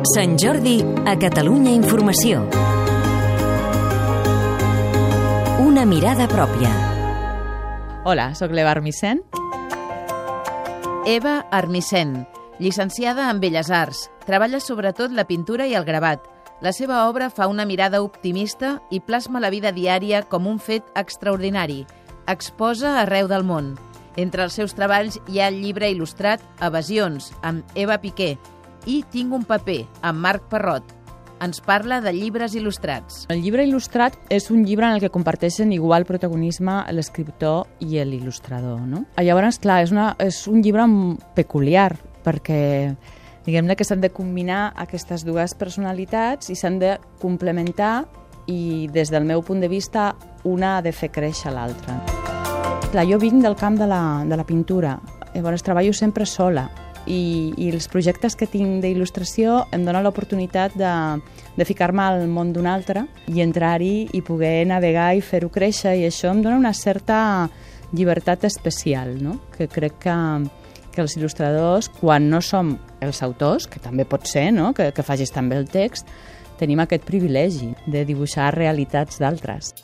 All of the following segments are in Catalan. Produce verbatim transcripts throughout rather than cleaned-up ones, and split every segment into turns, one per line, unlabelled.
Sant Jordi a Catalunya Informació. Una mirada pròpia.
Hola, sóc l'Eva Armisen.
Eva Armisen, llicenciada en Belles Arts, treballa sobretot la pintura i el gravat. La seva obra fa una mirada optimista i plasma la vida diària com un fet extraordinari. Exposa arreu del món. Entre els seus treballs hi ha el llibre il·lustrat Evasions, amb Eva Piqué, i Tinc un paper, amb Marc Parrot. Ens parla de llibres il·lustrats.
El llibre il·lustrat és un llibre en el que comparteixen igual protagonisme l'escriptor i l'il·lustrador, no? Llavors, clar, és, una, és un llibre peculiar, perquè diguem-ne que s'han de combinar aquestes dues personalitats i s'han de complementar i, des del meu punt de vista, una ha de fer créixer l'altra. Clar, jo vinc del camp de la, de la pintura, llavors treballo sempre sola. I, i els projectes que tinc d'il·lustració em donen l'oportunitat de, de ficar-me al món d'un altre i entrar-hi i poder navegar i fer-ho créixer, i això em dona una certa llibertat especial, no? Que crec que, que els il·lustradors, quan no som els autors, que també pot ser, no? que, que facis també el text, tenim aquest privilegi de dibuixar realitats d'altres.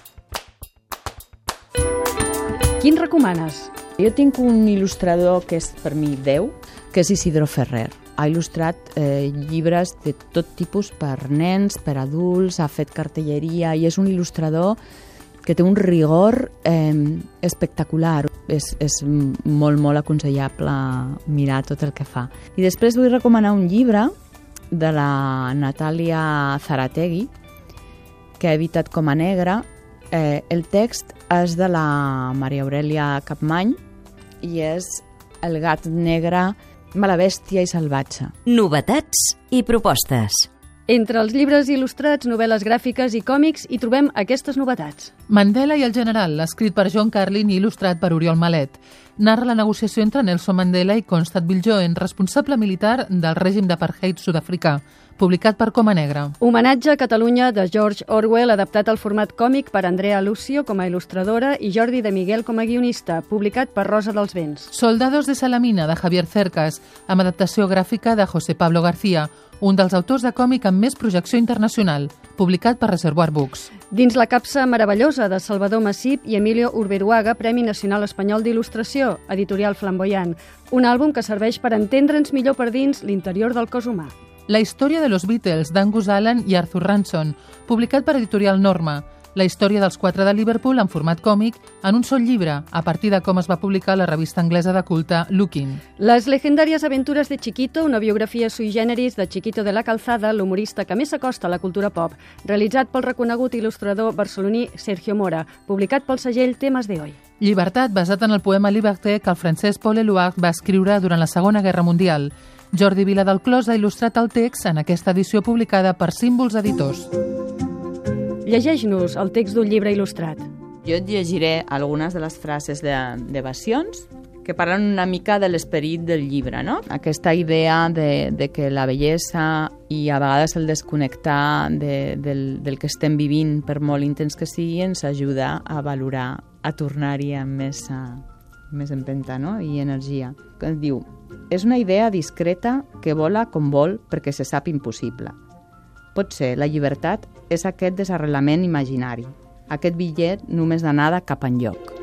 Quin recomanes?
Jo tinc un il·lustrador que és per mi Déu, que és Isidro Ferrer. Ha il·lustrat eh, llibres de tot tipus per nens, per adults, ha fet cartelleria i és un il·lustrador que té un rigor eh, espectacular. És, és molt, molt aconsellable mirar tot el que fa. I després vull recomanar un llibre de la Natàlia Zarategui, que ha editat Com a Negra. Eh, el text és de la Maria Aurèlia Capmany i és El gat negre, mala bèstia i salvatge.
Novetats i propostes.
Entre els llibres il·lustrats, novel·les gràfiques i còmics hi trobem aquestes novetats.
Mandela i el general, escrit per John Carlin i il·lustrat per Oriol Malet. Narra la negociació entre Nelson Mandela i Constant Viljoen, responsable militar del règim d'apartheid sud-africà, publicat per Com a Negra.
Homenatge a Catalunya de George Orwell, adaptat al format còmic per Andrea Lucio com a il·lustradora i Jordi de Miguel com a guionista, publicat per Rosa dels Vents.
Soldados de Salamina, de Javier Cercas, amb adaptació gràfica de José Pablo García, un dels autors de còmic amb més projecció internacional, publicat per Reservoir Books.
Dins la capsa meravellosa de Salvador Massip i Emilio Urberuaga, Premi Nacional Espanyol d'Il·lustració, editorial Flamboyant, un àlbum que serveix per entendre'ns millor per dins l'interior del cos humà.
La història de los Beatles, d'Angus Allan i Arthur Ranson, publicat per editorial Norma. La història dels quatre de Liverpool en format còmic en un sol llibre, a partir de com es va publicar la revista anglesa de culte Looking.
Les legendàries aventures de Chiquito, una biografia sui generis de Chiquito de la Calzada, l'humorista que més s'acosta a la cultura pop, realitzat pel reconegut il·lustrador barceloní Sergio Mora, publicat pel segell Temes de Hoy.
Llibertat, basat en el poema Liberté que el francès Paul Éluard va escriure durant la Segona Guerra Mundial. Jordi Vila del Clos ha il·lustrat el text en aquesta edició publicada per Símbols Editors.
Llegeix-nos el text d'un llibre il·lustrat.
Jo et llegiré algunes de les frases d'Evasions que parlen una mica de l'esperit del llibre, no? Aquesta idea de, de que la bellesa i a vegades el desconnectar de, del, del que estem vivint, per molt intens que sigui, ens ajuda a valorar, a tornar-hi amb més, uh, més empenta, no? I energia. Es diu, és una idea discreta que vola com vol perquè se sap impossible. Potser la llibertat és aquest desarrelament imaginari, aquest bitllet només d'anada cap enlloc.